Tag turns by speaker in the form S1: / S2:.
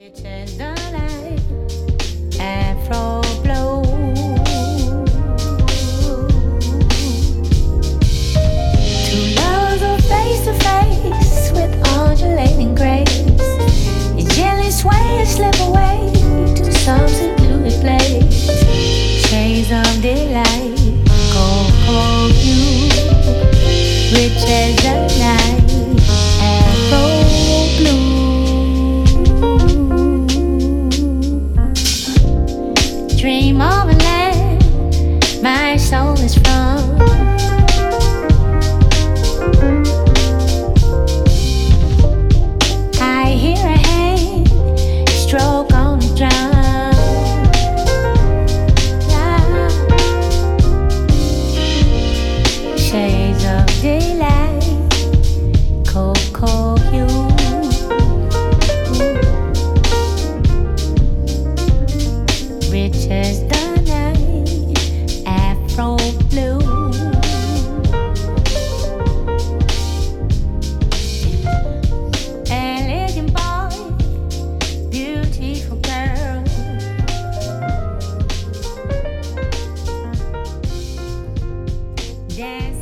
S1: It is the light, Afro blue. Two lovers are face to face with undulating grace. You gently sway and slip away to some secluded place. Shades of delight, cold you, rich as the night, Afro blue. Dream of a land my soul is from. I hear a hand stroke on the drum. Shades of delight, cocoa hue. Rich as the night, Afro blue. Elegant boy, beautiful girl. Dance.